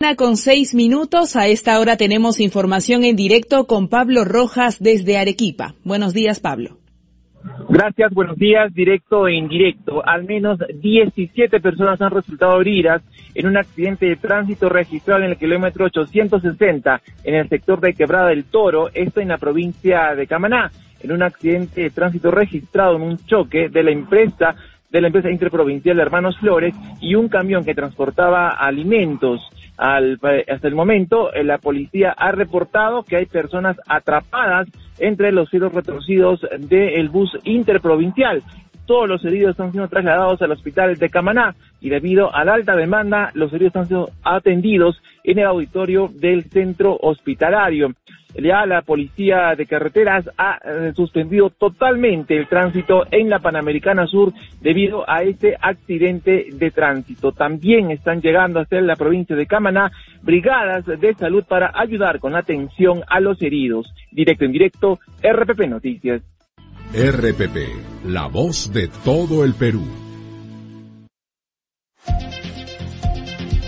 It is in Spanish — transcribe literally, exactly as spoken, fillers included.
mañana con seis minutos. A esta hora tenemos información en directo con Pablo Rojas desde Arequipa. Buenos días, Pablo. Gracias, buenos días, directo e indirecto. Al menos diecisiete personas han resultado heridas en un accidente de tránsito registrado en el kilómetro ochocientos sesenta en el sector de Quebrada del Toro, esto en la provincia de Camaná, en un accidente de tránsito registrado en un choque de la empresa de la empresa interprovincial de Hermanos Flores y un camión que transportaba alimentos. Al, hasta el momento, la policía ha reportado que hay personas atrapadas entre los hilos retorcidos del bus interprovincial. Todos los heridos están siendo trasladados al hospital de Camaná y debido a la alta demanda, los heridos están siendo atendidos en el auditorio del centro hospitalario. Ya la policía de carreteras ha eh, suspendido totalmente el tránsito en la Panamericana Sur debido a este accidente de tránsito. También están llegando hasta la provincia de Camaná brigadas de salud para ayudar con la atención a los heridos. Directo en directo, R P P Noticias. R P P, la voz de todo el Perú.